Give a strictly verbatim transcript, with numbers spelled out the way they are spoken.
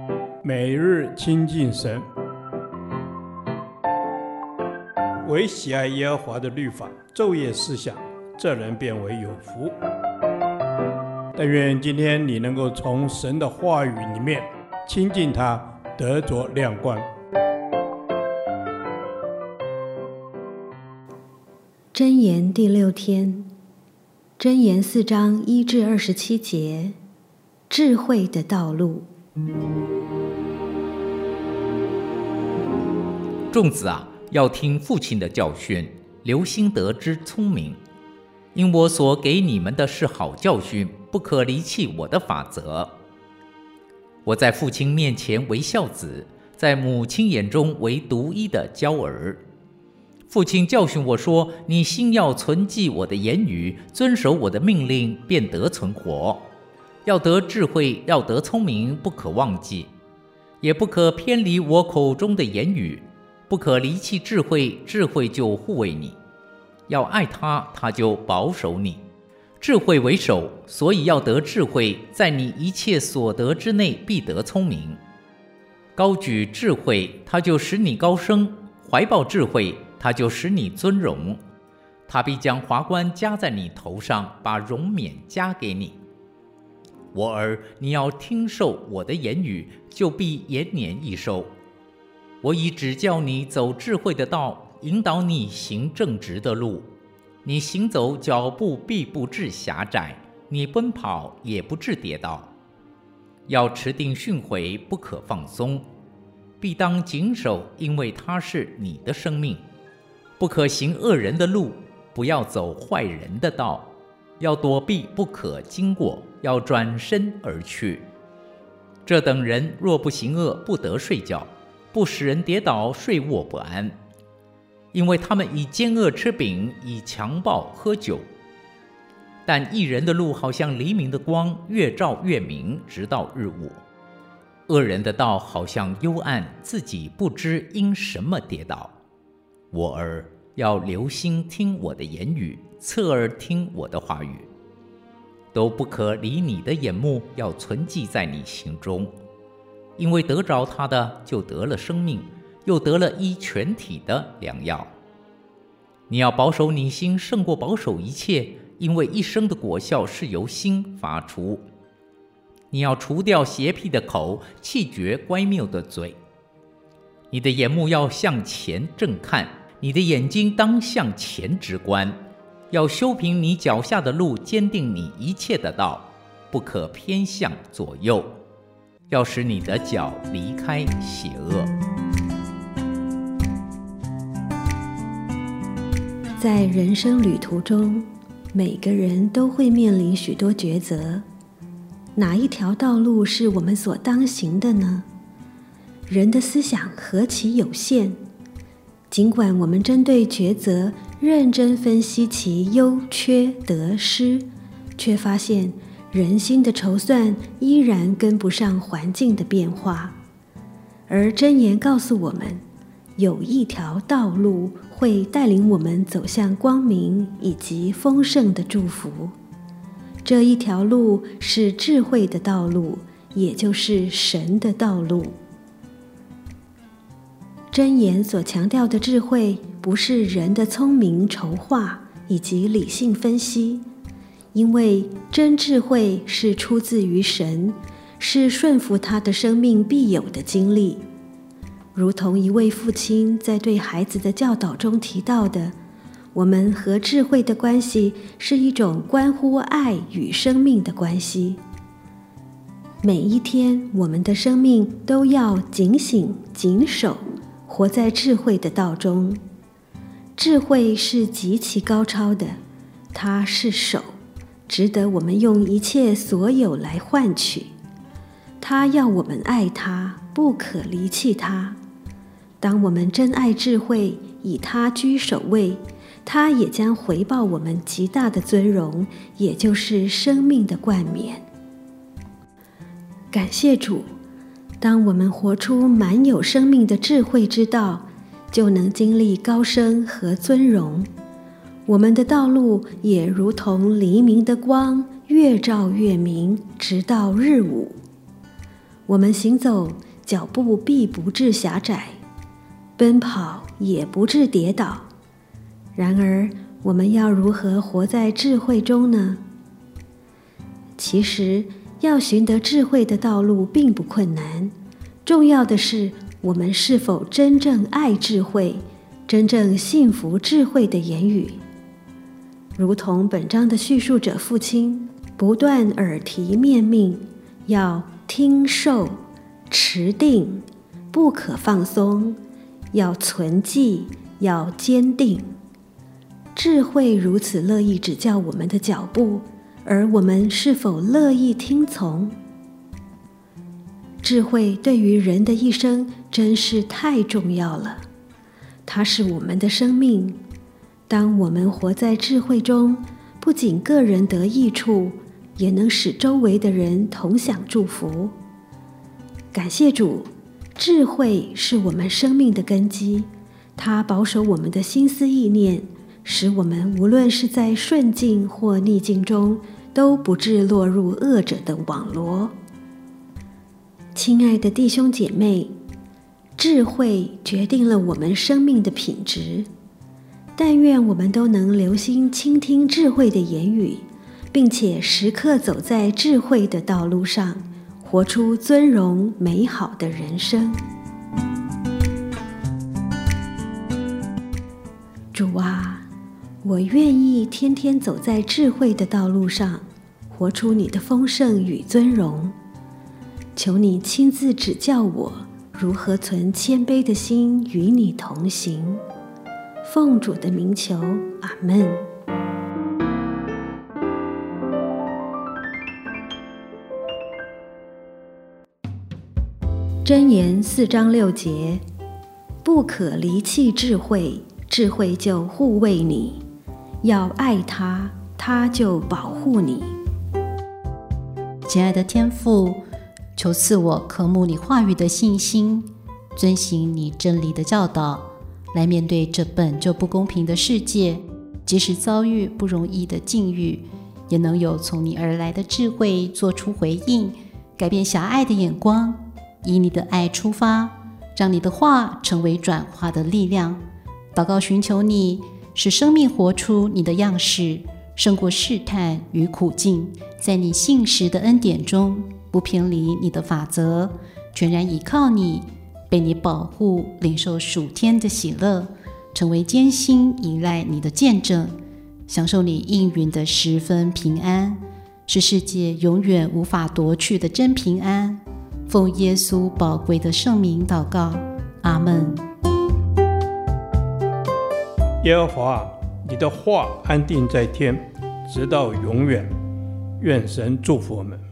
每日亲近神，唯喜爱耶和华的律法，昼夜思想，这人变为有福。但愿今天你能够从神的话语里面亲近他，得着亮光。 箴言第六天，箴言四章一至二十七节，智慧的道路。 众子啊，要听父亲的教训，留心得知聪明。因我所给你们的是好教训，不可离弃我的法则。我在父亲面前为孝子，在母亲眼中为独一的娇儿。父亲教训我说：你心要存记我的言语，遵守我的命令，便得存活。要得智慧，要得聪明，不可忘记，也不可偏离我口中的言语。不可离弃智慧，智慧就护卫你；要爱他，他就保守你。智慧为首，所以要得智慧，在你一切所得之内必得聪明。高举智慧，他就使你高升；怀抱智慧，他就使你尊荣。他必将华冠加在你头上，把荣冕加给你。我儿，你要听受我的言语，就必延年益寿。我已指教你走智慧的道，引导你行正直的路。你行走脚步必不致狭窄，你奔跑也不致跌倒。要持定训诲，不可放松，必当谨守，因为它是你的生命。不可行恶人的路，不要走坏人的道。要躲避，不可经过，要转身而去。这等人若不行恶，不得睡觉，不使人跌倒，睡卧不安。因为他们以奸恶吃饼，以强暴喝酒。但义人的路好像黎明的光，越照越明，直到日午。恶人的道好像幽暗，自己不知因什么跌倒。我儿，要留心听我的言语，侧耳听我的话语，都不可离你的眼目，要存记在你心中。因为得着他的，就得了生命，又得了医全体的良药。你要保守你心，胜过保守一切，因为一生的果效是由心发出。你要除掉邪僻的口，弃绝乖谬的嘴。你的眼目要向前正看，你的眼睛当向前直观。要修平你脚下的路，坚定你一切的道，不可偏向左右。要使你的脚离开邪恶。 在人生旅途中，每个人都会面临许多抉择，哪一条道路是我们所当行的呢？人的思想何其有限，尽管我们针对抉择认真分析其优缺得失，却发现人心的筹算依然跟不上环境的变化。而箴言告诉我们，有一条道路会带领我们走向光明以及丰盛的祝福。这一条路是智慧的道路，也就是神的道路。箴言所强调的智慧，不是人的聪明筹划以及理性分析，因为真智慧是出自于神，是顺服他的生命必有的经历。如同一位父亲在对孩子的教导中提到的，我们和智慧的关系是一种关乎爱与生命的关系。每一天，我们的生命都要警醒、谨守，活在智慧的道中。智慧是极其高超的，它是手，值得我们用一切所有来换取。它要我们爱它，不可离弃它。当我们真爱智慧，以它居首位，它也将回报我们极大的尊荣，也就是生命的冠冕。感谢主，当我们活出满有生命的智慧之道，就能经历高升和尊荣。我们的道路也如同黎明的光，越照越明，直到日午。 我们行走，脚步必不致狭窄，奔跑也不致跌倒。然而，我们要如何活在智慧中呢？其实，要寻得智慧的道路并不困难，重要的是我们是否真正爱智慧，真正信服智慧的言语。如同本章的叙述者父亲不断耳提面命，要听受、持定，不可放松，要存记，要坚定。智慧如此乐意指教我们的脚步，而我们是否乐意听从？智慧对于人的一生真是太重要了，它是我们的生命。当我们活在智慧中，不仅个人得益处，也能使周围的人同享祝福。感谢主，智慧是我们生命的根基，它保守我们的心思意念，使我们无论是在顺境或逆境中，都不致落入恶者的网罗。亲爱的弟兄姐妹，智慧决定了我们生命的品质。但愿我们都能留心倾听智慧的言语，并且时刻走在智慧的道路上，活出尊荣美好的人生。主啊，我愿意天天走在智慧的道路上，活出你的丰盛与尊荣。求你亲自指教我如何存谦卑的心与你同行。奉主的名求，阿们。箴言四章六节，不可离弃智慧，智慧就护卫你；要爱他，他就保护你。 亲爱的天父，求赐我渴慕你话语的信心，遵行你真理的教导，来面对这本就不公平的世界，即使遭遇不容易的境遇，也能有从你而来的智慧做出回应，改变狭隘的眼光，以你的爱出发，让你的话成为转化的力量。祷告寻求你，使生命活出你的样式，胜过试探与苦境，在你信实的恩典中，不偏离你的法则，全然倚靠你，被你保护，领受属天的喜乐，成为艰辛依赖你的见证，享受你应允的十分平安，是世界永远无法夺去的真平安。奉耶稣宝贵的圣名祷告，阿们。 耶和华，你的话安定在天，直到永远。愿神祝福我们。